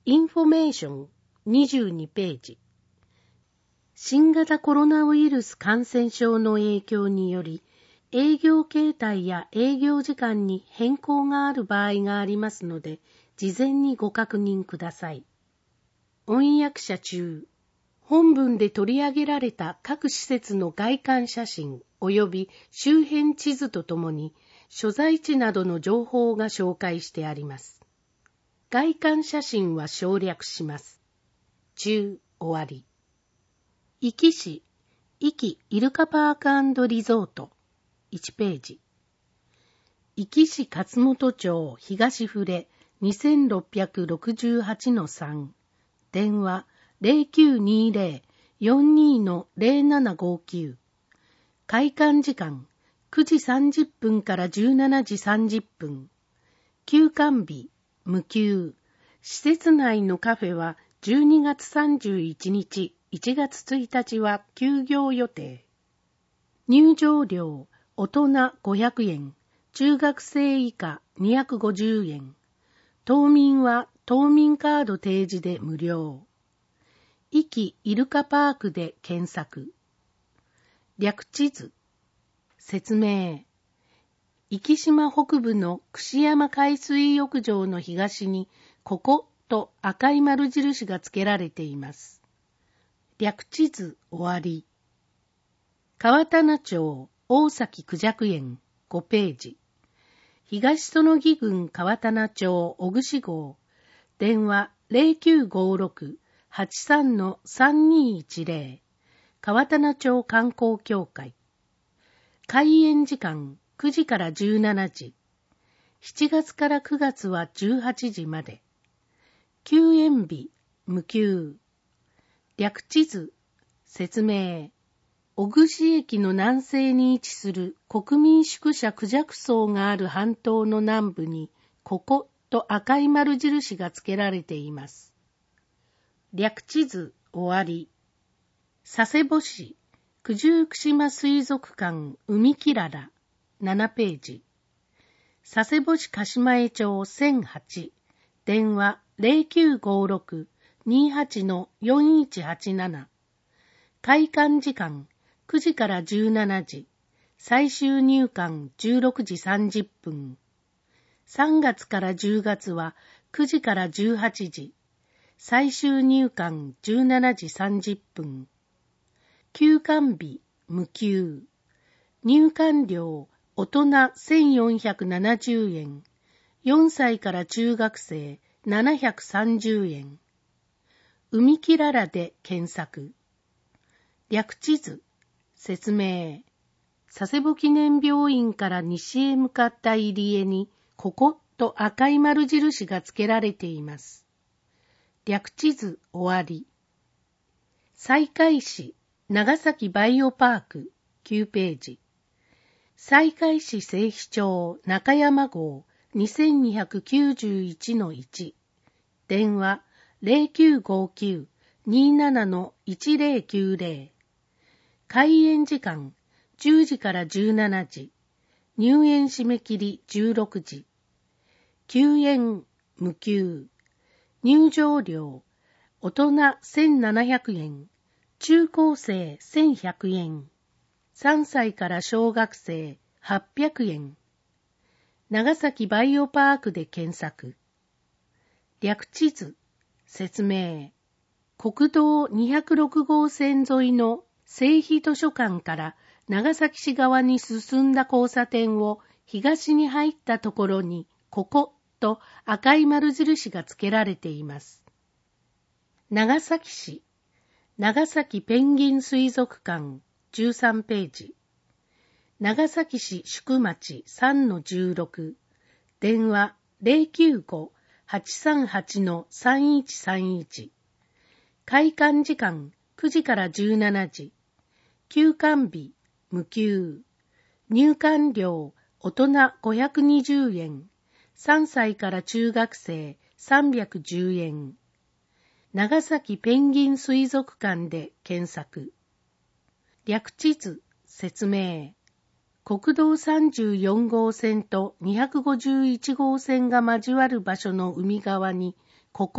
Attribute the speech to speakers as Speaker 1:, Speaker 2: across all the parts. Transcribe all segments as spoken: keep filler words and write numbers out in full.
Speaker 1: インフォメーションにじゅうにページ。新型コロナウイルス感染症の影響により、営業形態や営業時間に変更がある場合がありますので、事前にご確認ください。翻訳者中、本文で取り上げられた各施設の外観写真及び周辺地図とともに、所在地などの情報が紹介してあります。外観写真は省略します。中、終わり。壱岐市、壱岐イルカパーク&リゾート、いちページ。壱岐市勝本町東船 にせんろっぴゃくろくじゅうはちのさん、電話 ゼロきゅうにゼロ よんに ゼロななごきゅう、開館時間くじさんじゅっぷんからじゅうしちじさんじゅっぷん、休館日無休、施設内のカフェはじゅうにがつさんじゅういちにち、いちがつついたちは休業予定。入場料、大人ごひゃくえん、中学生以下にひゃくごじゅうえん。島民は島民カード提示で無料。壱岐イルカパークで検索。略地図。説明。壱岐島北部の串山海水浴場の東に、ここと赤い丸印が付けられています。略地図終わり。川棚町大崎孔雀園ごページ。東園木郡川棚町小串号。電話 ゼロきゅうごろく はちさん さんにいちゼロ。川棚町観光協会。開園時間くじからじゅうしちじ。しちがつからくがつはじゅうはちじまで。休園日無休。略地図説明。小串駅の南西に位置する国民宿舎孔雀荘がある半島の南部に、ここと赤い丸印が付けられています。略地図終わり。佐世保市九十九島水族館海きららななページ。佐世保市鹿島江町せんはち、電話 ゼロきゅうごろく にはち よんいちはちなな。開館時間くじからじゅうしちじ、最終入館じゅうろくじさんじゅっぷん。さんがつからじゅうがつはくじからじゅうはちじ、最終入館じゅうしちじさんじゅっぷん。休館日無休。入館料大人せんよんひゃくななじゅうえん、よんさいから中学生ななひゃくさんじゅうえん。海きららで検索。略地図説明。佐世保記念病院から西へ向かった入り江に、ここと赤い丸印が付けられています。略地図終わり。西海市長崎バイオパークきゅうページ。西海市西肥町中山号 にせんにひゃくきゅうじゅういちのいち。電話 ゼロきゅうごきゅう にーなないちゼロきゅうゼロ。開園時間じゅうじからじゅうしちじ。入園締め切りじゅうろくじ。休園無休。入場料大人せんななひゃくえん、中高生せんひゃくえん、さんさいから小学生はっぴゃくえん。長崎バイオパークで検索。略地図説明。国道にひゃくろくごうせん沿いの西肥図書館から長崎市側に進んだ交差点を東に入ったところに、ここと赤い丸印が付けられています。長崎市長崎ペンギン水族館じゅうさんページ。長崎市宿町 さんのじゅうろく。電話 ゼロきゅうご はちさんはち さんいちさんいち。開館時間くじからじゅうしちじ。休館日無休。入館料大人ごひゃくにじゅうえん、さんさいから中学生さんびゃくじゅうえん。長崎ペンギン水族館で検索。略地図説明。国道さんじゅうよんごうせんとにひゃくごじゅういちごうせんが交わる場所の海側に、ここ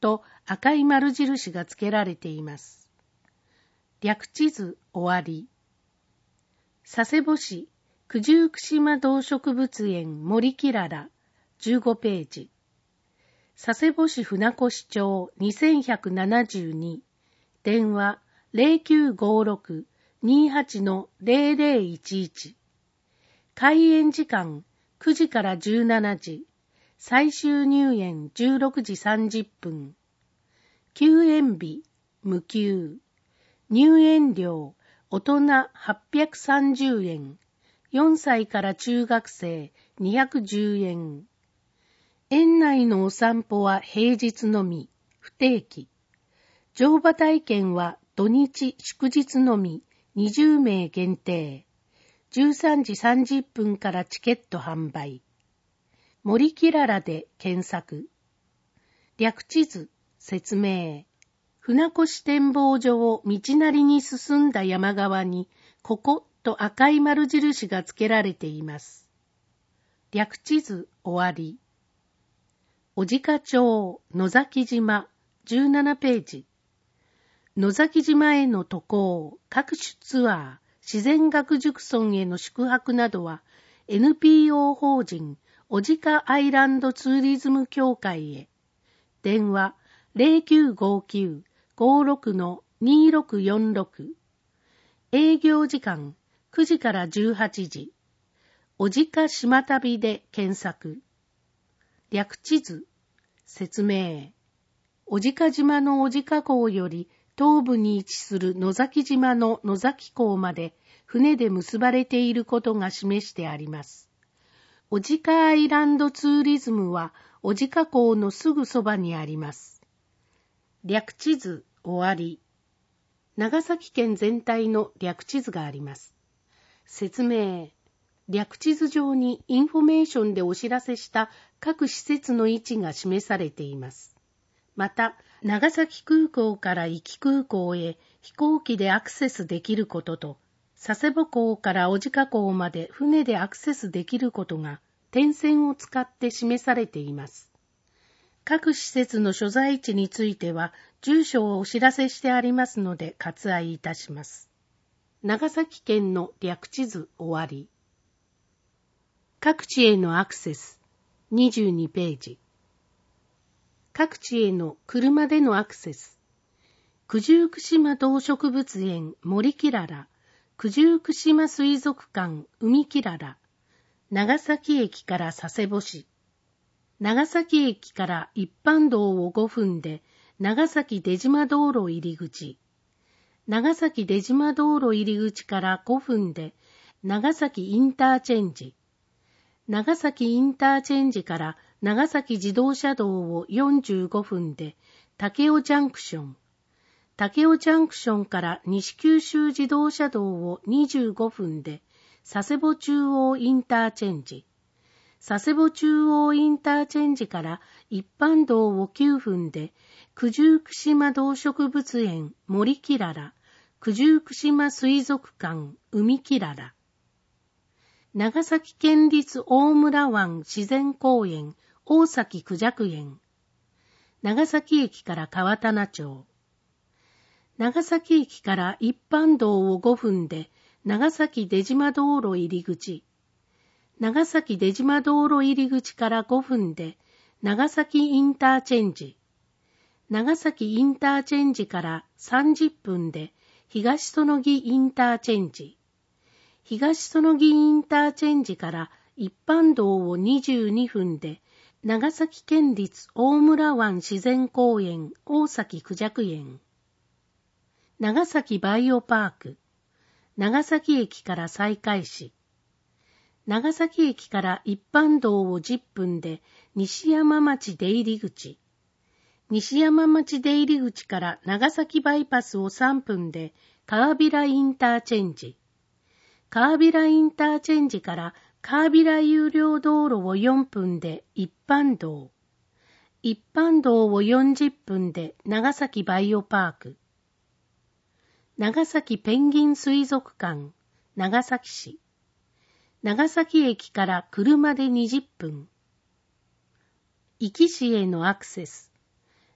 Speaker 1: と赤い丸印がつけられています。略地図終わり。佐世保市九十九島動植物園森きららじゅうごページ。佐世保市船越町にせんひゃくななじゅうに、電話 ゼロきゅうごろく にはち ゼロゼロいちいち。開園時間くじからじゅうしちじ、最終入園じゅうろくじさんじゅっぷん。休園日無給。入園料大人はっぴゃくさんじゅうえん、よんさいから中学生にひゃくじゅうえん。園内のお散歩は平日のみ、不定期。乗馬体験は土日祝日のみ、にじゅうめい限定。じゅうさんじさんじゅっぷんからチケット販売。森きららで検索。略地図、説明。船越展望所を道なりに進んだ山側に、ここと赤い丸印がつけられています。略地図終わり。小鹿町野崎島じゅうななページ。野崎島への渡航、各種ツアー、自然学塾村への宿泊などは エヌピーオー 法人小鹿アイランドツーリズム協会へ。電話 ゼロきゅうごきゅう ごろく にろくよんろく。営業時間くじからじゅうはちじ。小鹿島旅で検索。略地図、説明。小鹿島の小鹿港より東部に位置する野崎島の野崎港まで船で結ばれていることが示してあります。小鹿アイランドツーリズムは小鹿港のすぐそばにあります。略地図終わり。長崎県全体の略地図があります。説明。略地図上にインフォメーションでお知らせした各施設の位置が示されています。また、長崎空港から壱岐空港へ飛行機でアクセスできることと、佐世保港から小鹿港まで船でアクセスできることが点線を使って示されています。各施設の所在地については住所をお知らせしてありますので割愛いたします。長崎県の略地図終わり。各地へのアクセスにじゅうにページ。各地への車でのアクセス。九十九島動植物園森きらら、九十九島水族館海きらら、長崎駅から佐世保市。長崎駅から一般道をごふんで長崎出島道路入り口。長崎出島道路入り口からごふんで長崎インターチェンジ。長崎インターチェンジから長崎自動車道をよんじゅうごふんで武雄ジャンクション。武雄ジャンクションから西九州自動車道をにじゅうごふんで佐世保中央インターチェンジ。佐世保中央インターチェンジから一般道をきゅうふんで九十九島動植物園森きらら、九十九島水族館海きらら。長崎県立大村湾自然公園大崎孔雀園。長崎駅から川棚町。長崎駅から一般道をごふんで長崎出島道路入り口。長崎出島道路入り口からごふんで長崎インターチェンジ。長崎インターチェンジからさんじゅっぷんで東園木インターチェンジ。東園木インターチェンジから一般道をにじゅうにふんで長崎県立大村湾自然公園大崎孔雀園。長崎バイオパーク。長崎駅から西海市。長崎駅から一般道をじゅっぷんで西山町出入り口。西山町出入り口から長崎バイパスをさんぷんで川平インターチェンジ。川平インターチェンジから川平有料道路をよんぷんで一般道。一般道をよんじゅっぷんで長崎バイオパーク。長崎ペンギン水族館、長崎市。長崎駅から車でにじゅっぷん。壱岐市へのアクセス。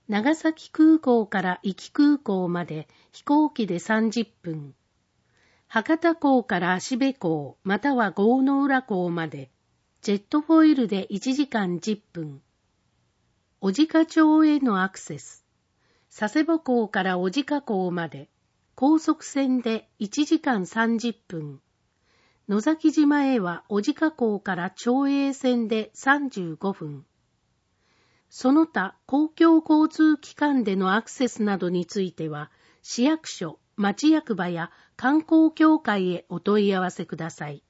Speaker 1: 長崎空港から壱岐空港まで飛行機でさんじゅっぷん。博多港から芦部港または郷の浦港までジェットフォイルでいちじかんじゅっぷん。小鹿町へのアクセス。佐世保港から小鹿港まで高速船でいちじかんさんじゅっぷん。野崎島へは小鹿港から長栄線でさんじゅうごふん。その他公共交通機関でのアクセスなどについては、市役所、町役場や観光協会へお問い合わせください。